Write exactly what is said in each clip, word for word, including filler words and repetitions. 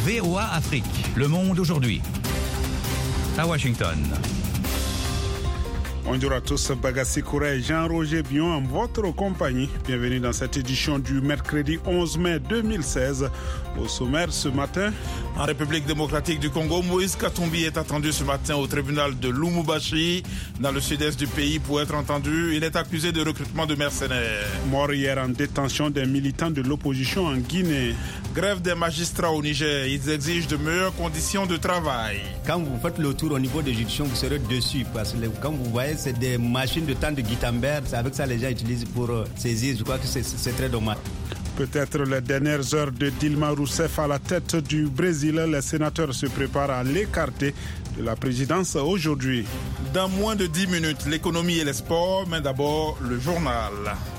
V O A Afrique. Le monde aujourd'hui. À Washington. Bonjour à tous, Bagassi Koura et Jean-Roger Bion en votre compagnie. Bienvenue dans cette édition du mercredi onze mai deux mille seize. Au sommaire ce matin, en République démocratique du Congo, Moïse Katumbi est attendu ce matin au tribunal de Lubumbashi, dans le sud-est du pays, pour être entendu. Il est accusé de recrutement de mercenaires. Mort hier en détention des militants de l'opposition en Guinée. Grève des magistrats au Niger, ils exigent de meilleures conditions de travail. Quand vous faites le tour au niveau des juridictions, vous serez dessus, parce que quand vous voyez, c'est des machines de temps de Gutenberg, c'est avec ça que les gens utilisent pour saisir. Je crois que c'est, c'est très dommage. Peut-être les dernières heures de Dilma Rousseff à la tête du Brésil. Les sénateurs se préparent à l'écarter de la présidence aujourd'hui. Dans moins de dix minutes, l'économie et les sports, mais d'abord le journal.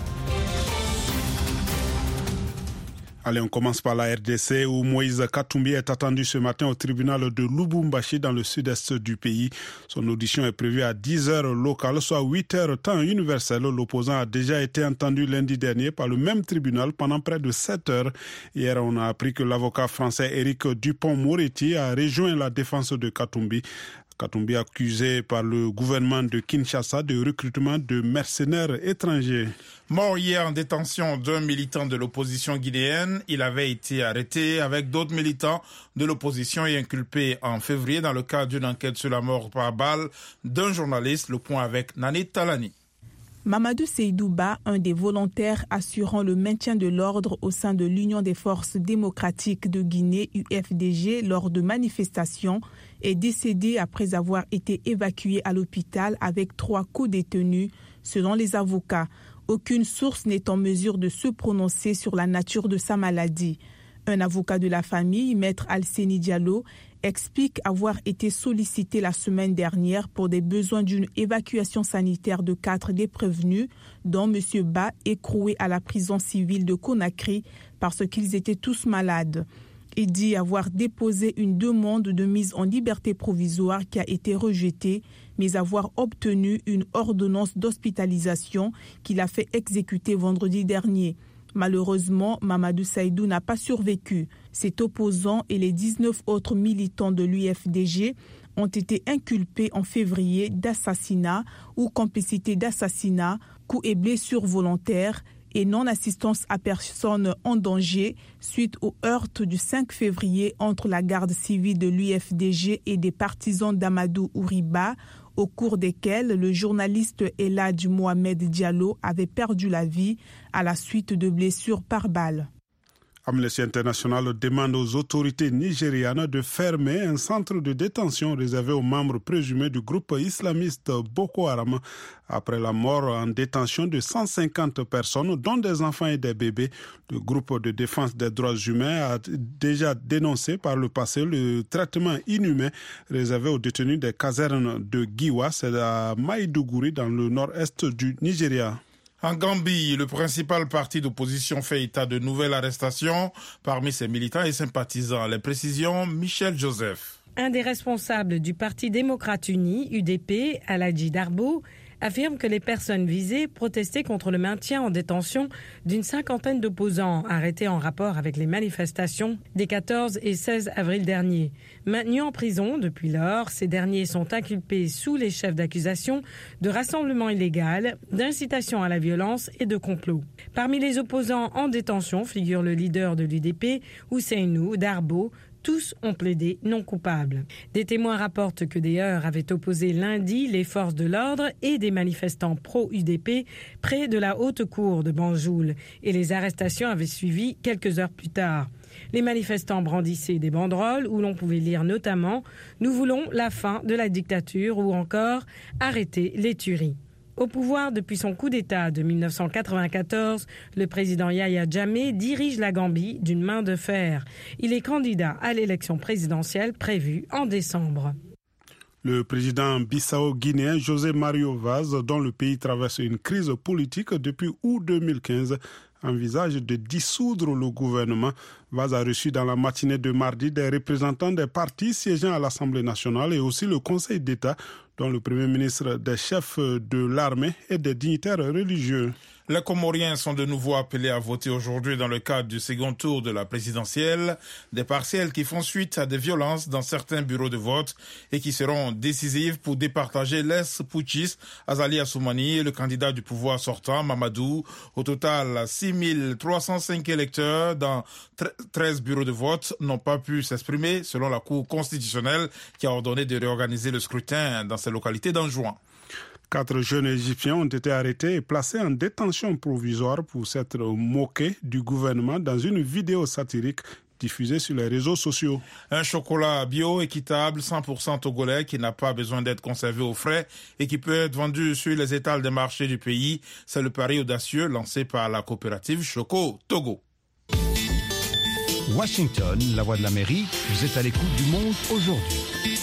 Allez, on commence par la R D C où Moïse Katumbi est attendu ce matin au tribunal de Lubumbashi dans le sud-est du pays. Son audition est prévue à dix heures locales, soit huit heures temps universel. L'opposant a déjà été entendu lundi dernier par le même tribunal pendant près de sept heures. Hier, on a appris que l'avocat français Éric Dupond-Moretti a rejoint la défense de Katumbi. Katumbi accusé par le gouvernement de Kinshasa de recrutement de mercenaires étrangers. Mort hier en détention d'un militant de l'opposition guinéenne, il avait été arrêté avec d'autres militants de l'opposition et inculpé en février dans le cadre d'une enquête sur la mort par balle d'un journaliste. Le point avec Nani Talani. Mamadou Seydouba, un des volontaires assurant le maintien de l'ordre au sein de l'Union des forces démocratiques de Guinée, U F D G, lors de manifestations, est décédé après avoir été évacué à l'hôpital avec trois co-détenus, selon les avocats. Aucune source n'est en mesure de se prononcer sur la nature de sa maladie. Un avocat de la famille, Maître Alseni Diallo, explique avoir été sollicité la semaine dernière pour des besoins d'une évacuation sanitaire de quatre des prévenus, dont M. Ba, écroué à la prison civile de Conakry parce qu'ils étaient tous malades. Il dit avoir déposé une demande de mise en liberté provisoire qui a été rejetée, mais avoir obtenu une ordonnance d'hospitalisation qu'il a fait exécuter vendredi dernier. Malheureusement, Mamadou Saïdou n'a pas survécu. Cet opposant et les dix-neuf autres militants de l'U F D G ont été inculpés en février d'assassinat ou complicité d'assassinat, coups et blessures volontaires et non-assistance à personne en danger suite au heurt du cinq février entre la garde civile de l'U F D G et des partisans d'Amadou Ouriba, au cours desquels le journaliste Eladj Mohamed Diallo avait perdu la vie à la suite de blessures par balle. Amnesty International demande aux autorités nigérianes de fermer un centre de détention réservé aux membres présumés du groupe islamiste Boko Haram après la mort en détention de cent cinquante personnes, dont des enfants et des bébés. Le groupe de défense des droits humains a déjà dénoncé par le passé le traitement inhumain réservé aux détenus des casernes de Giwa, c'est à Maïdougouri dans le nord-est du Nigeria. En Gambie, le principal parti d'opposition fait état de nouvelles arrestations parmi ses militants et sympathisants. Les précisions, Michel Joseph. Un des responsables du Parti démocrate uni, U D P, Aladji Darbo, affirme que les personnes visées protestaient contre le maintien en détention d'une cinquantaine d'opposants arrêtés en rapport avec les manifestations des quatorze et seize avril dernier. Maintenus en prison depuis lors, ces derniers sont inculpés sous les chefs d'accusation de rassemblement illégal, d'incitation à la violence et de complot. Parmi les opposants en détention figure le leader de l'U D P, Ousseynou Darbo. Tous ont plaidé non coupables. Des témoins rapportent que des heurts avaient opposé lundi les forces de l'ordre et des manifestants pro-U D P près de la haute cour de Banjul et les arrestations avaient suivi quelques heures plus tard. Les manifestants brandissaient des banderoles où l'on pouvait lire notamment « Nous voulons la fin de la dictature » ou encore « Arrêtez les tueries ». Au pouvoir depuis son coup d'État de mille neuf cent quatre-vingt-quatorze, le président Yahya Jammeh dirige la Gambie d'une main de fer. Il est candidat à l'élection présidentielle prévue en décembre. Le président bissau-guinéen José Mario Vaz, dont le pays traverse une crise politique depuis août deux mille quinze, envisage de dissoudre le gouvernement. Vaz a reçu dans la matinée de mardi des représentants des partis siégeant à l'Assemblée nationale et aussi le Conseil d'État, dont le Premier ministre, des chefs de l'armée et des dignitaires religieux. Les Comoriens sont de nouveau appelés à voter aujourd'hui dans le cadre du second tour de la présidentielle, des partielles qui font suite à des violences dans certains bureaux de vote et qui seront décisives pour départager l'ex-putschiste Azali Assoumani et le candidat du pouvoir sortant Mamadou. Au total, six mille trois cent cinq électeurs dans treize bureaux de vote n'ont pas pu s'exprimer selon la Cour constitutionnelle qui a ordonné de réorganiser le scrutin dans ces localités d'Anjouan. Quatre jeunes Égyptiens ont été arrêtés et placés en détention provisoire pour s'être moqués du gouvernement dans une vidéo satirique diffusée sur les réseaux sociaux. Un chocolat bio, équitable, cent pour cent togolais qui n'a pas besoin d'être conservé au frais et qui peut être vendu sur les étals des marchés du pays. C'est le pari audacieux lancé par la coopérative Choco Togo. Washington, la voix de l'Amérique, vous êtes à l'écoute du monde aujourd'hui.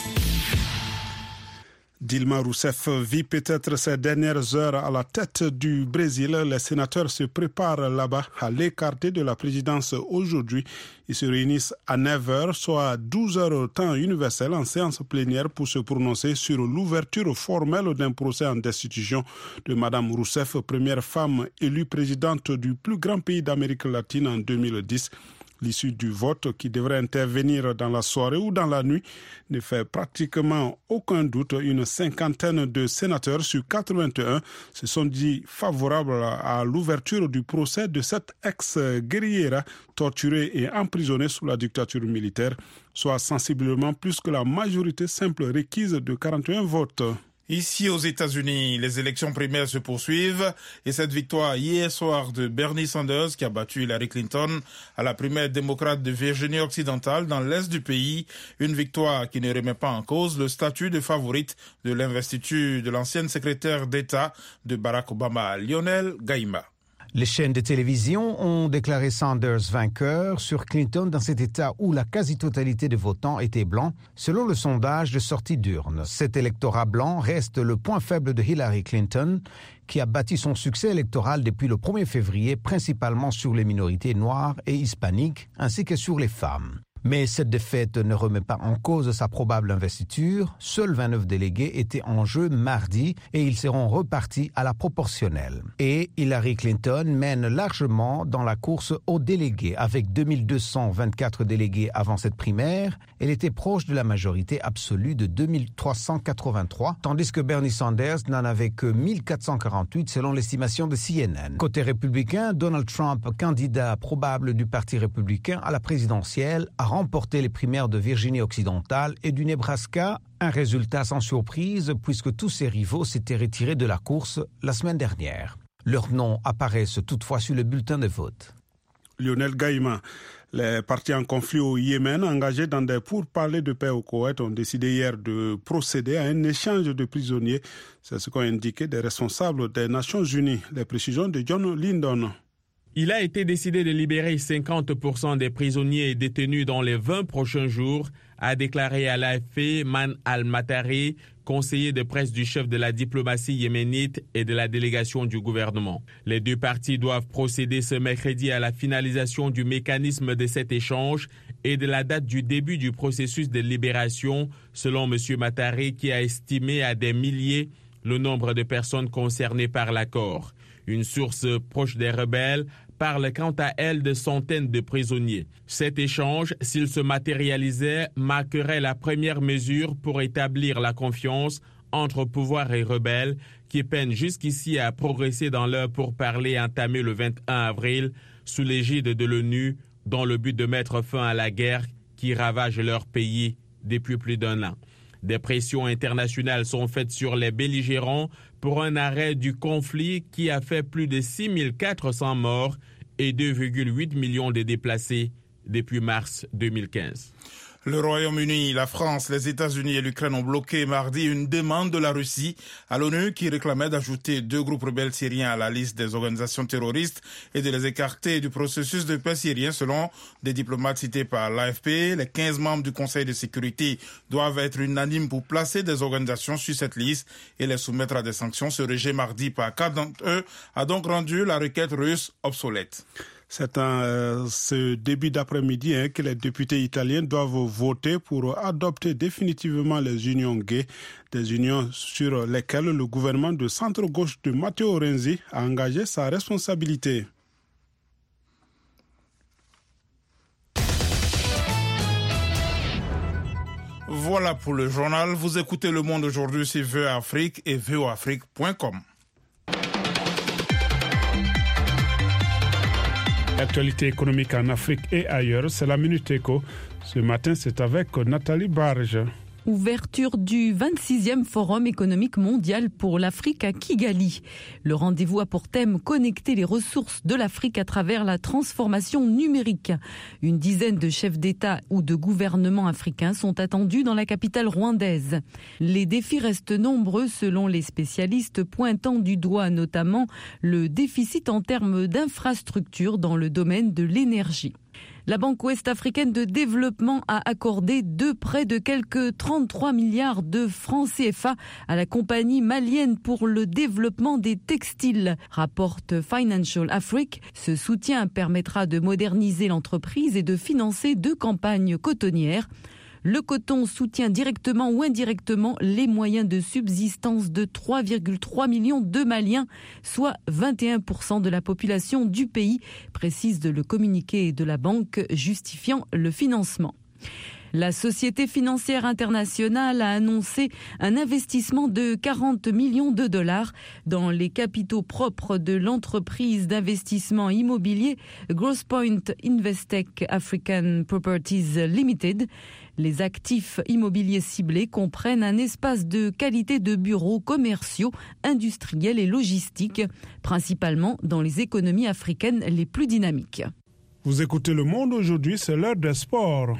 Dilma Rousseff vit peut-être ses dernières heures à la tête du Brésil. Les sénateurs se préparent là-bas à l'écarter de la présidence aujourd'hui. Ils se réunissent à neuf heures, soit à douze heures temps universel, en séance plénière pour se prononcer sur l'ouverture formelle d'un procès en destitution de Mme Rousseff, première femme élue présidente du plus grand pays d'Amérique latine en deux mille dix. L'issue du vote, qui devrait intervenir dans la soirée ou dans la nuit, ne fait pratiquement aucun doute. Une cinquantaine de sénateurs sur quatre-vingt-un se sont dit favorables à l'ouverture du procès de cette ex-guerriera torturée et emprisonnée sous la dictature militaire, soit sensiblement plus que la majorité simple requise de quarante et un votes. Ici aux États-Unis, les élections primaires se poursuivent et cette victoire hier soir de Bernie Sanders qui a battu Hillary Clinton à la primaire démocrate de Virginie occidentale dans l'est du pays, une victoire qui ne remet pas en cause le statut de favorite de l'investiture de l'ancienne secrétaire d'État de Barack Obama, Lionel Gaima. Les chaînes de télévision ont déclaré Sanders vainqueur sur Clinton dans cet État où la quasi-totalité des votants étaient blancs, selon le sondage de sortie d'urne. Cet électorat blanc reste le point faible de Hillary Clinton, qui a bâti son succès électoral depuis le premier février, principalement sur les minorités noires et hispaniques, ainsi que sur les femmes. Mais cette défaite ne remet pas en cause sa probable investiture. Seuls vingt-neuf délégués étaient en jeu mardi et ils seront repartis à la proportionnelle. Et Hillary Clinton mène largement dans la course aux délégués. Avec deux mille deux cent vingt-quatre délégués avant cette primaire, elle était proche de la majorité absolue de deux mille trois cent quatre-vingt-trois, tandis que Bernie Sanders n'en avait que mille quatre cent quarante-huit selon l'estimation de C N N. Côté républicain, Donald Trump, candidat probable du Parti républicain à la présidentielle, a remporté les primaires de Virginie occidentale et du Nebraska, un résultat sans surprise puisque tous ses rivaux s'étaient retirés de la course la semaine dernière. Leurs noms apparaissent toutefois sur le bulletin de vote. Lionel Gaima. Les partis en conflit au Yémen, engagés dans des pourparlers de paix au Koweït, ont décidé hier de procéder à un échange de prisonniers. C'est ce qu'ont indiqué des responsables des Nations Unies. Les précisions de John Lyndon. Il a été décidé de libérer cinquante pour cent des prisonniers détenus dans les vingt prochains jours, a déclaré à l'A F P Man Al-Matari, conseiller de presse du chef de la diplomatie yéménite et de la délégation du gouvernement. Les deux parties doivent procéder ce mercredi à la finalisation du mécanisme de cet échange et de la date du début du processus de libération, selon M. Matari, qui a estimé à des milliers le nombre de personnes concernées par l'accord. Une source proche des rebelles parle quant à elle de centaines de prisonniers. Cet échange, s'il se matérialisait, marquerait la première mesure pour établir la confiance entre pouvoir et rebelles qui peinent jusqu'ici à progresser dans leur pourparlers entamé le vingt et un avril sous l'égide de l'ONU dans le but de mettre fin à la guerre qui ravage leur pays depuis plus d'un an. Des pressions internationales sont faites sur les belligérants pour un arrêt du conflit qui a fait plus de six mille quatre cents morts et deux virgule huit millions de déplacés depuis mars deux mille quinze. Le Royaume-Uni, la France, les États-Unis et l'Ukraine ont bloqué mardi une demande de la Russie à l'ONU qui réclamait d'ajouter deux groupes rebelles syriens à la liste des organisations terroristes et de les écarter du processus de paix syrien selon des diplomates cités par l'A F P. Les quinze membres du Conseil de sécurité doivent être unanimes pour placer des organisations sur cette liste et les soumettre à des sanctions. Ce rejet mardi par quatre d'entre eux a donc rendu la requête russe obsolète. C'est un, euh, ce début d'après-midi hein, que les députés italiens doivent voter pour adopter définitivement les unions gays, des unions sur lesquelles le gouvernement de centre-gauche de Matteo Renzi a engagé sa responsabilité. Voilà pour le journal. Vous écoutez Le Monde aujourd'hui sur V O Afrique et V O Afrique point com. Actualité économique en Afrique et ailleurs, c'est la Minute Éco. Ce matin, c'est avec Nathalie Barge. Ouverture du vingt-sixième Forum économique mondial pour l'Afrique à Kigali. Le rendez-vous a pour thème connecter les ressources de l'Afrique à travers la transformation numérique. Une dizaine de chefs d'État ou de gouvernements africains sont attendus dans la capitale rwandaise. Les défis restent nombreux selon les spécialistes, pointant du doigt notamment le déficit en termes d'infrastructures dans le domaine de l'énergie. La Banque ouest-africaine de développement a accordé deux prêts de quelques trente-trois milliards de francs C F A à la compagnie malienne pour le développement des textiles, rapporte Financial Afrique. Ce soutien permettra de moderniser l'entreprise et de financer deux campagnes cotonnières. Le coton soutient directement ou indirectement les moyens de subsistance de trois virgule trois millions de Maliens, soit vingt et un pour cent de la population du pays, précise le communiqué de la banque justifiant le financement. La Société financière internationale a annoncé un investissement de quarante millions de dollars dans les capitaux propres de l'entreprise d'investissement immobilier Growthpoint Investec African Properties Limited. Les actifs immobiliers ciblés comprennent un espace de qualité de bureaux commerciaux, industriels et logistiques, principalement dans les économies africaines les plus dynamiques. Vous écoutez Le Monde aujourd'hui, c'est l'heure des sports.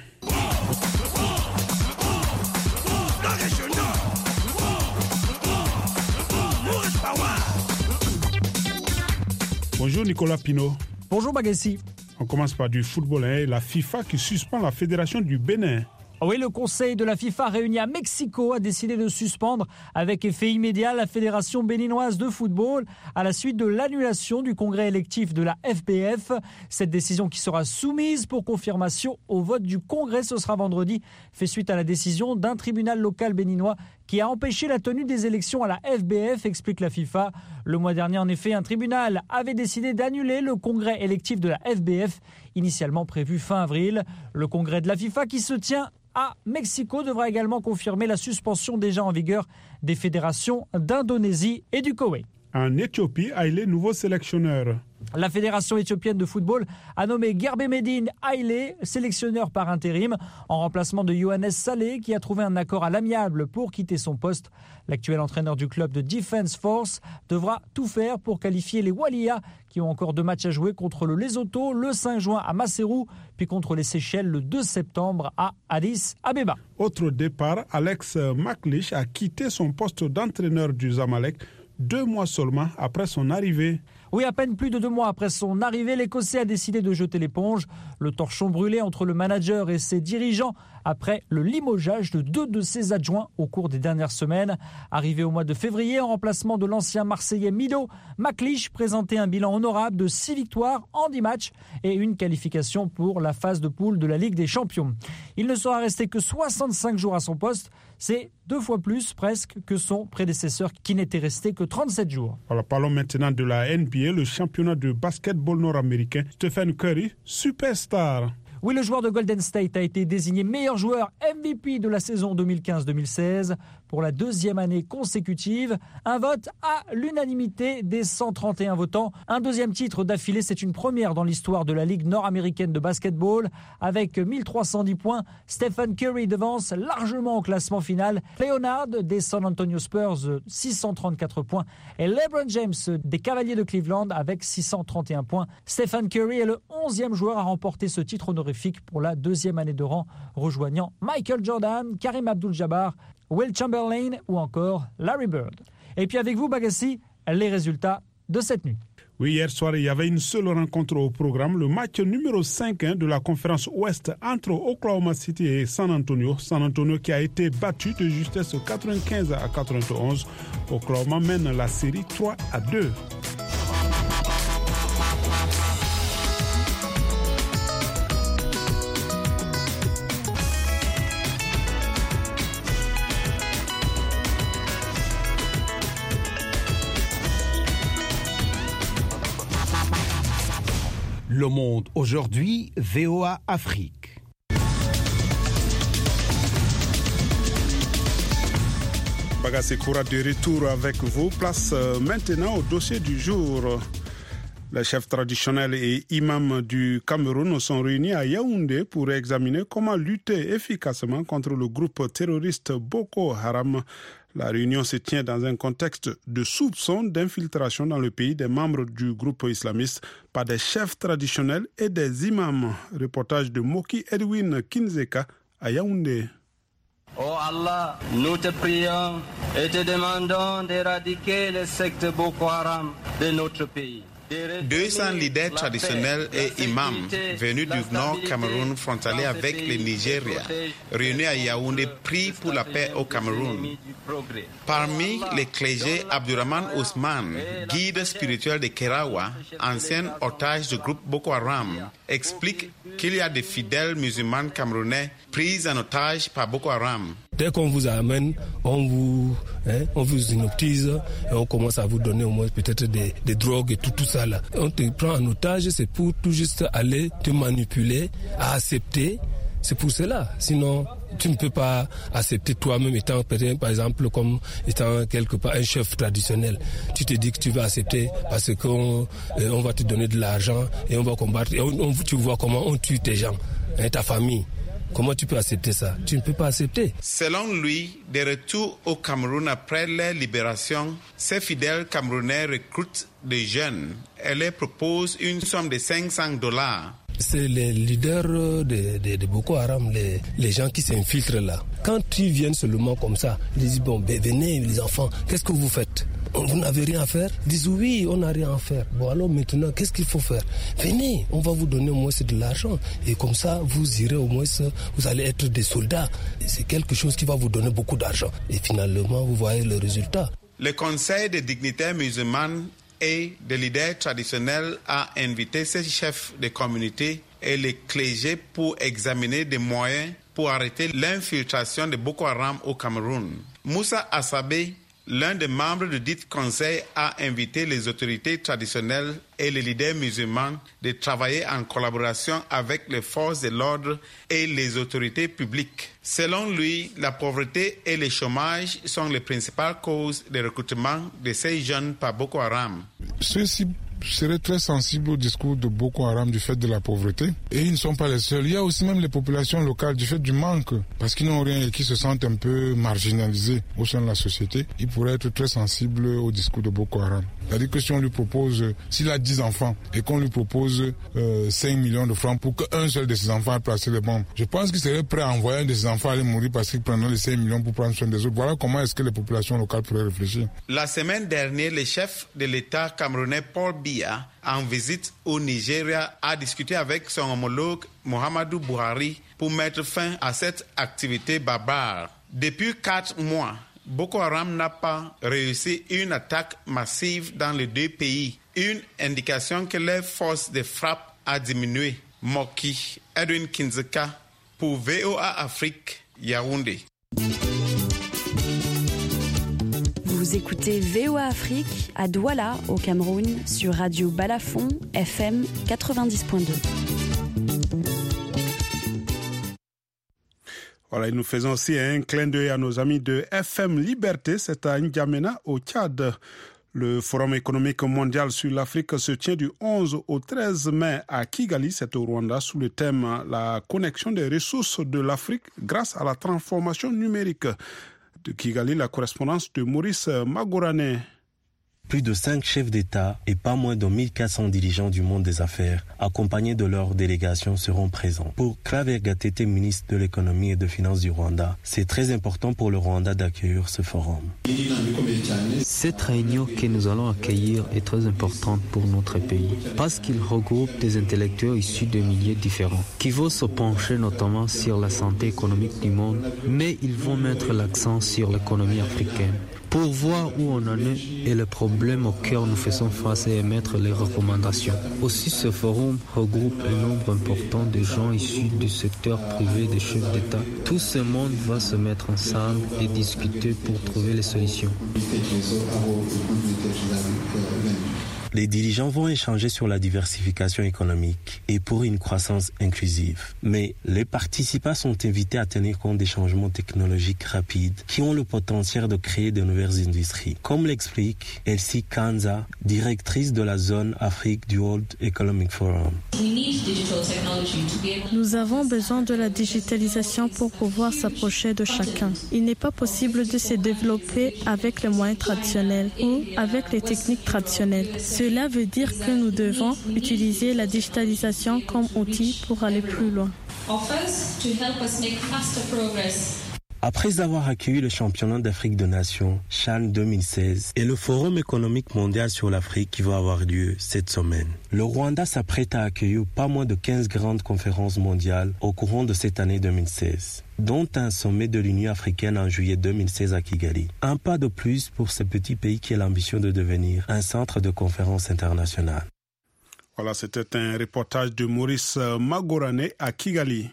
Bonjour Nicolas Pinault. Bonjour Bagassi. On commence par du football, hein, la FIFA qui suspend la Fédération du Bénin. Oui, le conseil de la FIFA réuni à Mexico a décidé de suspendre avec effet immédiat la Fédération béninoise de football à la suite de l'annulation du congrès électif de la F B F. Cette décision qui sera soumise pour confirmation au vote du congrès, ce sera vendredi, fait suite à la décision d'un tribunal local béninois qui a empêché la tenue des élections à la F B F, explique la FIFA. Le mois dernier, en effet, un tribunal avait décidé d'annuler le congrès électif de la F B F, initialement prévu fin avril. Le congrès de la FIFA qui se tient à Mexico devra également confirmer la suspension déjà en vigueur des fédérations d'Indonésie et du Koweït. En Éthiopie, Haïlé, nouveau sélectionneur. La Fédération éthiopienne de football a nommé Gerbemedine Haïlé sélectionneur par intérim en remplacement de Yohannes Saleh qui a trouvé un accord à l'amiable pour quitter son poste. L'actuel entraîneur du club de Defense Force devra tout faire pour qualifier les Walia qui ont encore deux matchs à jouer contre le Lesotho le cinq juin à Maseru, puis contre les Seychelles le deux septembre à Addis Abeba. Autre départ, Alex McLeish a quitté son poste d'entraîneur du Zamalek deux mois seulement après son arrivée. Oui, à peine plus de deux mois après son arrivée, l'Écossais a décidé de jeter l'éponge. Le torchon brûlé entre le manager et ses dirigeants après le limogeage de deux de ses adjoints au cours des dernières semaines. Arrivé au mois de février en remplacement de l'ancien Marseillais Mido, McLeish présentait un bilan honorable de six victoires en dix matchs et une qualification pour la phase de poule de la Ligue des Champions. Il ne sera resté que soixante-cinq jours à son poste. C'est deux fois plus presque que son prédécesseur qui n'était resté que trente-sept jours. Alors parlons maintenant de la N B A, le championnat de basketball nord-américain. Stephen Curry, superstar. Oui, le joueur de Golden State a été désigné meilleur joueur M V P de la saison deux mille quinze deux mille seize pour la deuxième année consécutive. Un vote à l'unanimité des cent trente et un votants. Un deuxième titre d'affilée, c'est une première dans l'histoire de la Ligue nord-américaine de basketball. Avec mille trois cent dix points, Stephen Curry devance largement au classement final Leonard des San Antonio Spurs, six cent trente-quatre points, et LeBron James des Cavaliers de Cleveland avec six cent trente et un points. Stephen Curry est le onzième joueur à remporter ce titre honorifique pour la deuxième année de rang, rejoignant Michael Jordan, Karim Abdul-Jabbar, Will Chamberlain ou encore Larry Bird. Et puis avec vous, Bagassi, les résultats de cette nuit. Oui, hier soir, il y avait une seule rencontre au programme, le match numéro cinq hein, de la conférence Ouest entre Oklahoma City et San Antonio. San Antonio qui a été battu de justesse quatre-vingt-quinze à quatre-vingt-onze. Oklahoma mène la série trois à deux. Le Monde aujourd'hui, V O A Afrique. Bagasse Koura de retour avec vous. Place maintenant au dossier du jour. Les chefs traditionnels et imams du Cameroun sont réunis à Yaoundé pour examiner comment lutter efficacement contre le groupe terroriste Boko Haram. La réunion se tient dans un contexte de soupçon d'infiltration dans le pays des membres du groupe islamiste par des chefs traditionnels et des imams. Reportage de Moki Edwin Kinzeka à Yaoundé. Oh Allah, nous te prions et te demandons d'éradiquer les sectes Boko Haram de notre pays. deux cents leaders traditionnels et imams venus du nord Cameroun frontalier avec le Nigeria, réunis à Yaoundé, prient pour la paix au Cameroun. Parmi les clergés, Abdurrahman Ousmane, guide spirituel de Kerawa, ancien otage du groupe Boko Haram, explique qu'il y a des fidèles musulmans camerounais pris en otage par Boko Haram. Dès qu'on vous amène, on vous, hein, on vous hypnotise et on commence à vous donner au moins peut-être des, des drogues et tout, tout ça là. On te prend en otage, c'est pour tout juste aller te manipuler, à accepter. C'est pour cela. Sinon, tu ne peux pas accepter toi-même étant, par exemple, comme étant quelque part un chef traditionnel. Tu te dis que tu vas accepter parce qu'on euh, on va te donner de l'argent et on va combattre. Et on, on, tu vois comment on tue tes gens, hein, ta famille. Comment tu peux accepter ça? Tu ne peux pas accepter. Selon lui, de retour au Cameroun après leur libération, ces fidèles Camerounais recrutent des jeunes et leur proposent une somme de cinq cents dollars. C'est les leaders de, de, de Boko Haram, les, les gens qui s'infiltrent là. Quand ils viennent seulement comme ça, ils disent, bon, ben, venez les enfants, qu'est-ce que vous faites? Vous n'avez rien à faire? Ils disent, oui, on n'a rien à faire. Bon, alors maintenant, qu'est-ce qu'il faut faire? Venez, on va vous donner au moins de l'argent. Et comme ça, vous irez au moins, vous allez être des soldats. Et c'est quelque chose qui va vous donner beaucoup d'argent. Et finalement, vous voyez le résultat. Le Conseil des dignitaires musulmans et des leaders traditionnels a invité ces chefs de communauté et les clergés pour examiner des moyens pour arrêter l'infiltration de Boko Haram au Cameroun. Moussa Assabé, l'un des membres du dit conseil, a invité les autorités traditionnelles et les leaders musulmans de travailler en collaboration avec les forces de l'ordre et les autorités publiques. Selon lui, la pauvreté et le chômage sont les principales causes de recrutement de ces jeunes par Boko Haram. Ceux-ci seraient très sensibles au discours de Boko Haram du fait de la pauvreté. Et ils ne sont pas les seuls. Il y a aussi même les populations locales du fait du manque, parce qu'ils n'ont rien et qui se sentent un peu marginalisés au sein de la société. Ils pourraient être très sensibles au discours de Boko Haram. C'est-à-dire que si on lui propose, s'il a dix enfants et qu'on lui propose euh, cinq millions de francs pour qu'un seul de ses enfants ait placé les bombes, je pense qu'il serait prêt à envoyer un de ses enfants aller mourir parce qu'il prendrait les cinq millions pour prendre soin des autres. Voilà comment est-ce que les populations locales pourraient réfléchir. La semaine dernière, le chef de l'État camerounais Paul Biya, en visite au Nigeria, a discuté avec son homologue Muhammadu Buhari pour mettre fin à cette activité barbare. Depuis quatre mois, Boko Haram n'a pas réussi une attaque massive dans les deux pays, une indication que leur force de frappe a diminué. Moki Edwin Kinzeka pour V O A Afrique, Yaoundé. Vous écoutez V O A Afrique à Douala, au Cameroun, sur Radio Balafon, F M quatre-vingt-dix point deux. Voilà, et nous faisons aussi un clin d'œil à nos amis de F M Liberté, c'est à N'Djamena, au Tchad. Le Forum économique mondial sur l'Afrique se tient du onze au treize mai à Kigali, c'est au Rwanda, sous le thème « La connexion des ressources de l'Afrique grâce à la transformation numérique ». De Kigali, la correspondance de Maurice Magourané. Plus de cinq chefs d'État et pas moins de mille quatre cents dirigeants du monde des affaires, accompagnés de leurs délégations, seront présents. Pour Claver Gatete, ministre de l'économie et des finances du Rwanda, c'est très important pour le Rwanda d'accueillir ce forum. Cette réunion que nous allons accueillir est très importante pour notre pays, parce qu'il regroupe des intellectuels issus de milieux différents, qui vont se pencher notamment sur la santé économique du monde, mais ils vont mettre l'accent sur l'économie africaine, pour voir où on en est et les problèmes auxquels nous faisons face et émettre les recommandations. Aussi, ce forum regroupe un nombre important de gens issus du secteur privé des chefs d'État. Tout ce monde va se mettre ensemble et discuter pour trouver les solutions. Les dirigeants vont échanger sur la diversification économique et pour une croissance inclusive. Mais les participants sont invités à tenir compte des changements technologiques rapides qui ont le potentiel de créer de nouvelles industries. Comme l'explique Elsie Kanza, directrice de la zone Afrique du World Economic Forum. Nous avons besoin de la digitalisation pour pouvoir s'approcher de chacun. Il n'est pas possible de se développer avec les moyens traditionnels ou avec les techniques traditionnelles. Cela veut dire que nous devons utiliser la digitalisation comme outil pour aller plus loin. Après avoir accueilli le championnat d'Afrique des Nations, Chan deux mille seize, et le Forum économique mondial sur l'Afrique qui va avoir lieu cette semaine, le Rwanda s'apprête à accueillir pas moins de quinze grandes conférences mondiales au courant de cette année deux mille seize, dont un sommet de l'Union africaine en juillet deux mille seize à Kigali. Un pas de plus pour ce petit pays qui a l'ambition de devenir un centre de conférences internationales. Voilà, c'était un reportage de Maurice Magorane à Kigali.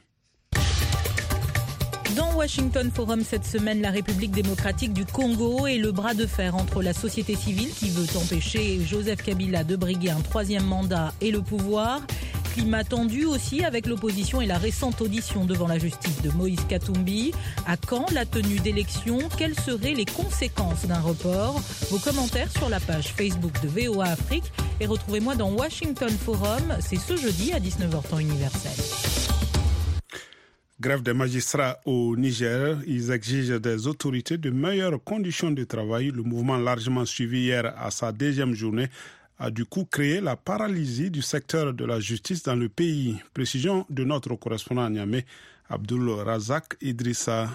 Dans Washington Forum cette semaine, la République démocratique du Congo et le bras de fer entre la société civile qui veut empêcher Joseph Kabila de briguer un troisième mandat et le pouvoir. Climat tendu aussi avec l'opposition et la récente audition devant la justice de Moïse Katumbi. À quand la tenue d'élections? Quelles seraient les conséquences d'un report? Vos commentaires sur la page Facebook de V O A Afrique et retrouvez-moi dans Washington Forum. C'est ce jeudi à dix-neuf heures temps universel. Grève des magistrats au Niger, ils exigent des autorités de meilleures conditions de travail. Le mouvement largement suivi hier à sa deuxième journée a du coup créé la paralysie du secteur de la justice dans le pays. Précision de notre correspondant à Niamey, Abdul Razak Idrissa.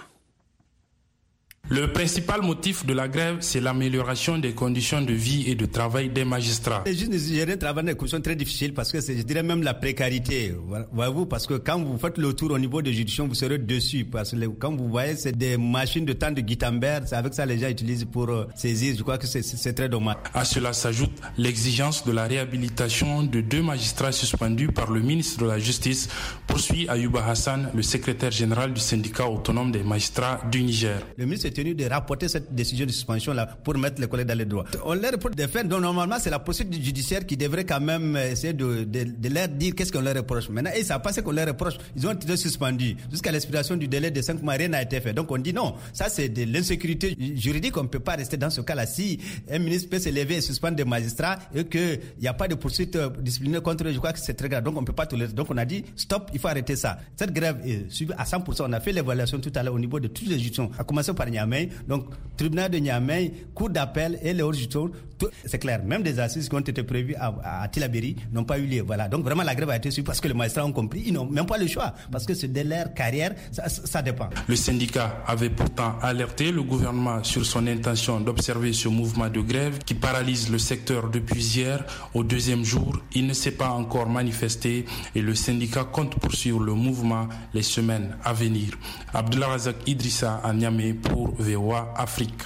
Le principal motif de la grève, c'est l'amélioration des conditions de vie et de travail des magistrats. Les juges nigériens travaillent dans des conditions très difficiles parce que c'est, je dirais même la précarité. Voyez-vous, parce que quand vous faites le tour au niveau des juridictions, vous serez dessus. Parce que quand vous voyez, c'est des machines de temps de Gutenberg, c'est avec ça les gens utilisent pour euh, saisir. Je crois que c'est, c'est, c'est très dommage. À cela s'ajoute l'exigence de la réhabilitation de deux magistrats suspendus par le ministre de la Justice, poursuit Ayouba Hassan, le secrétaire général du syndicat autonome des magistrats du Niger. Le ministre est tenu de rapporter cette décision de suspension-là pour mettre les collègues dans les droits. On leur reproche des faits, donc normalement c'est la procédure judiciaire qui devrait quand même essayer de, de, de leur dire qu'est-ce qu'on leur reproche. Maintenant, ils ne savent pas ce qu'on leur reproche. Ils ont été suspendus. Jusqu'à l'expiration du délai de cinq mois, rien n'a été fait. Donc on dit non, ça c'est de l'insécurité juridique. On ne peut pas rester dans ce cas-là. Si un ministre peut se lever et suspendre des magistrats et qu'il n'y a pas de poursuite disciplinaire contre eux, je crois que c'est très grave. Donc on ne peut pas tolérer. Donc on a dit stop, il faut arrêter ça. Cette grève est suivie à cent pour cent. On a fait l'évaluation tout à l'heure au niveau de toutes les juridictions, à commencer par Niamey. Donc, tribunal de Niamey, cour d'appel et les hauts juridictions, c'est clair. Même des assises qui ont été prévues à, à, à Tillabéri n'ont pas eu lieu. Voilà. Donc, vraiment, la grève a été suivie parce que les magistrats ont compris. Ils n'ont même pas le choix parce que c'est de leur carrière, ça, ça dépend. Le syndicat avait pourtant alerté le gouvernement sur son intention d'observer ce mouvement de grève qui paralyse le secteur depuis hier. Au deuxième jour, il ne s'est pas encore manifesté et le syndicat compte poursuivre le mouvement les semaines à venir. Abdullah Razak Idrissa à Niamey pour V O A Afrique.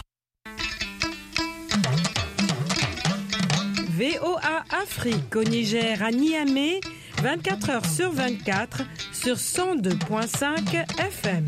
V O A Afrique au Niger à Niamey, vingt-quatre heures sur vingt-quatre sur cent deux virgule cinq F M.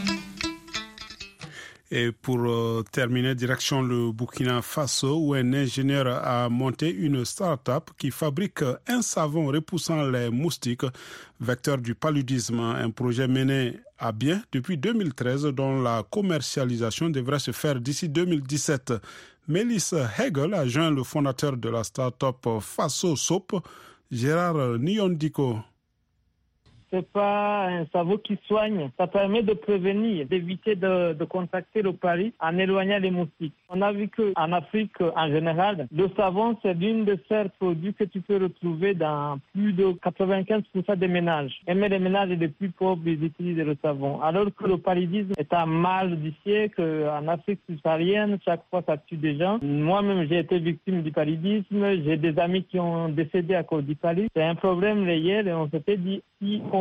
Et pour euh, terminer, direction le Burkina Faso, où un ingénieur a monté une start-up qui fabrique un savon repoussant les moustiques, vecteur du paludisme. Un projet mené à bien depuis deux mille treize, dont la commercialisation devrait se faire d'ici deux mille dix-sept. Mélis Hegel a joint le fondateur de la start-up Faso Soap, Gérard Nyondiko. C'est pas un savon qui soigne. Ça permet de prévenir, d'éviter de, de contacter le parasite en éloignant les moustiques. On a vu qu'en Afrique, en général, le savon, c'est l'une des seuls produits que tu peux retrouver dans plus de quatre-vingt-quinze pour cent des ménages. Et même les ménages les plus pauvres, ils utilisent le savon. Alors que le paludisme est un mal du siècle. En Afrique subsaharienne, chaque fois, ça tue des gens. Moi-même, j'ai été victime du paludisme. J'ai des amis qui ont décédé à cause du paludisme. C'est un problème réel et on s'était dit, si on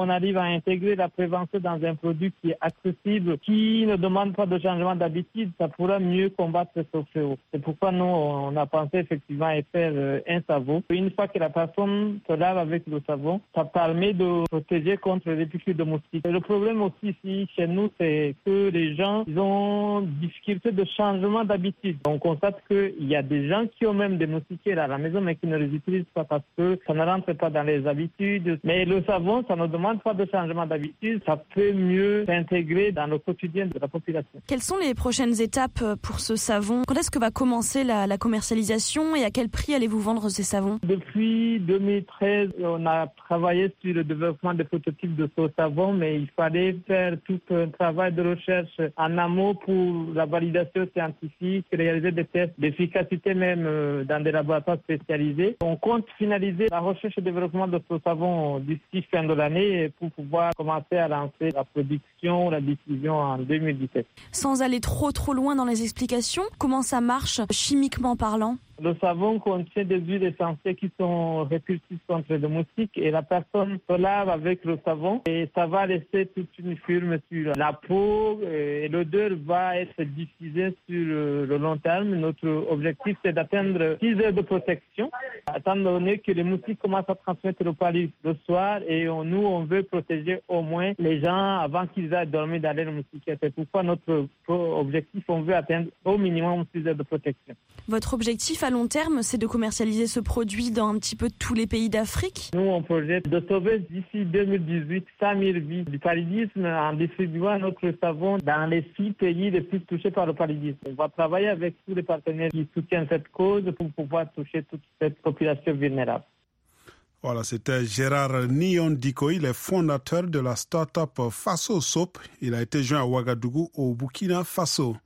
on arrive à intégrer la prévention dans un produit qui est accessible, qui ne demande pas de changement d'habitude, ça pourra mieux combattre ce fléau. C'est pourquoi nous, on a pensé effectivement à faire un savon. Une fois que la personne se lave avec le savon, ça permet de protéger contre les piqûres de moustiques. Le problème aussi ici, chez nous, c'est que les gens, ils ont difficulté de changement d'habitude. On constate qu'il y a des gens qui ont même des moustiquaires à la maison, mais qui ne les utilisent pas parce que ça ne rentre pas dans les habitudes. Mais le savon, ça ne demande pas de changement d'habitude. Ça peut mieux s'intégrer dans le quotidien de la population. Quelles sont les prochaines étapes pour ce savon? Quand est-ce que va commencer la, la commercialisation et à quel prix allez-vous vendre ces savons? Depuis deux mille treize, on a travaillé sur le développement des prototypes de ce savon, mais il fallait faire tout un travail de recherche en amont pour la validation scientifique, réaliser des tests d'efficacité même dans des laboratoires spécialisés. On compte finaliser la recherche et développement de ce savon d'ici fin de l'année pour pouvoir commencer à lancer la production, la diffusion en deux mille dix-sept. Sans aller trop trop loin dans les explications, comment ça marche chimiquement parlant? Le savon contient des huiles essentielles qui sont répulsives contre les moustiques et la personne se lave avec le savon et ça va laisser toute une firme sur la peau et l'odeur va être diffusée sur le long terme. Notre objectif c'est d'atteindre six heures de protection, étant donné que les moustiques commencent à transmettre le palu le soir et on, nous on veut protéger au moins les gens avant qu'ils aillent dormir dans les moustiquaires. C'est pourquoi notre objectif, on veut atteindre au minimum six heures de protection. Votre objectif à long terme, c'est de commercialiser ce produit dans un petit peu tous les pays d'Afrique? Nous, on projette de sauver d'ici deux mille dix-huit cent mille vies du paludisme en distribuant notre savon dans les six pays les plus touchés par le paludisme. On va travailler avec tous les partenaires qui soutiennent cette cause pour pouvoir toucher toute cette population vulnérable. Voilà, c'était Gérard Nion-Dikoy, le fondateur de la start-up Faso Soap. Il a été joint à Ouagadougou au Burkina Faso.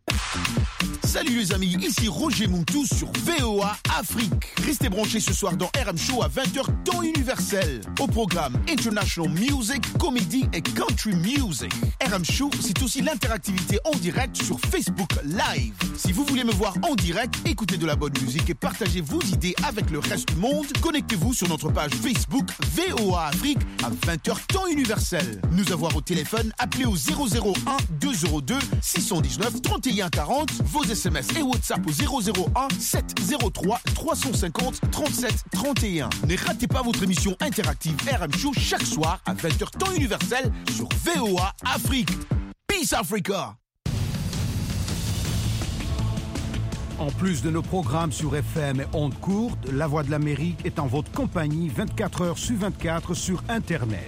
Salut les amis, ici Roger Moumtou sur V O A Afrique. Restez branchés ce soir dans R M Show à vingt heures temps universel. Au programme International Music, Comedy et Country Music. R M Show, c'est aussi l'interactivité en direct sur Facebook Live. Si vous voulez me voir en direct, écoutez de la bonne musique et partagez vos idées avec le reste du monde, connectez-vous sur notre page Facebook V O A Afrique à vingt heures temps universel. Nous avoir au téléphone, appelez au zéro zéro un deux zéro deux six un neuf trente et un quarante, vos S M S et WhatsApp au zéro zéro un sept zéro trois trois cinq zéro trente-sept trente et un. Ne ratez pas votre émission interactive R M Show chaque soir à vingt heures temps universel sur V O A Afrique. Peace Africa! En plus de nos programmes sur F M et ondes courtes, La Voix de l'Amérique est en votre compagnie vingt-quatre heures sur vingt-quatre sur Internet.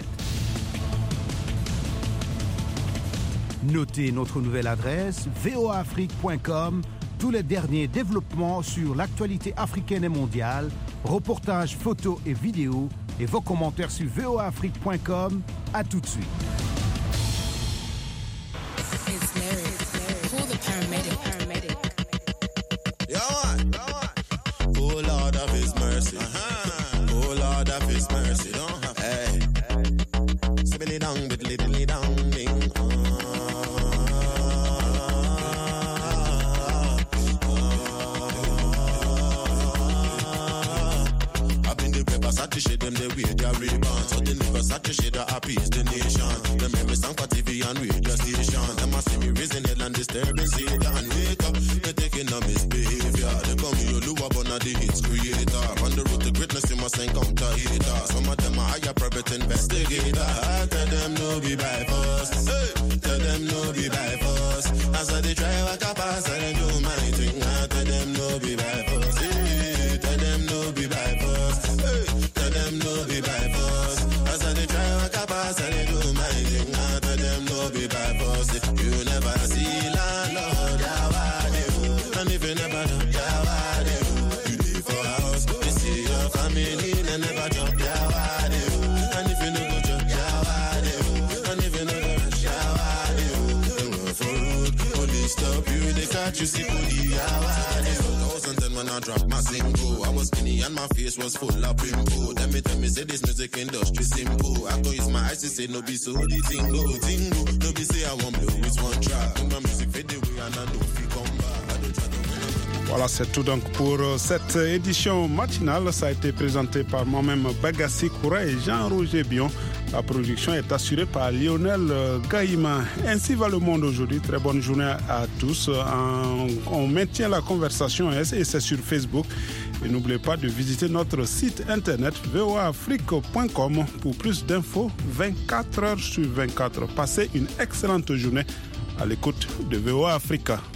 Notez notre nouvelle adresse v o a afrique point com, tous les derniers développements sur l'actualité africaine et mondiale, reportages, photos et vidéos, et vos commentaires sur v o a afrique point com. À tout de suite. Oh Lord of His mercy. Uh-huh. Oh Lord of His mercy. Hey. Sibbly dong, biddly diddly dong, ding. Satisfy them the way they rebound. So they never satisfy the happy is the nation. Them every song for T V and radio station. Them a see me raising hell and disturbing Satan. Wake up, they taking a misbehavior. They call me Oluwa Bona, the hits creator. On the road to greatness, you must encounter hater. Some of them are higher private investigator. I tell them no be by force. Hey, tell them no be by force. As I they try walk up, as I do my thing. I tell them no be by force. Hey, tell them no be by force. Hey, tell them no be by force. As I they try walk up, as I do my thing. I tell them no be by force. You never see landlord, and if you never know, you live for a house. You see your family, they never jump. And if you know go jump, and if you know go rush, they go for road. Police stop you, they catch you, see police. Thousand ten when I drop my single, I was skinny and my face was full of pimple. Then me tell me say this music industry simple. I go use my eyes to say no be so the tingo, tingo. No be say I want blow with one track. My music fade away and I know if you come back. Voilà, c'est tout donc pour cette édition matinale. Ça a été présenté par moi-même Bagassi Koura et Jean-Roger Bion La production est assurée par Lionel Gaïma. Ainsi va le monde aujourd'hui. Très bonne journée à tous. On maintient la conversation et c'est sur Facebook. Et n'oubliez pas de visiter notre site internet v o a afrique point com pour plus d'infos vingt-quatre heures sur vingt-quatre. Passez une excellente journée à l'écoute de V O A Africa.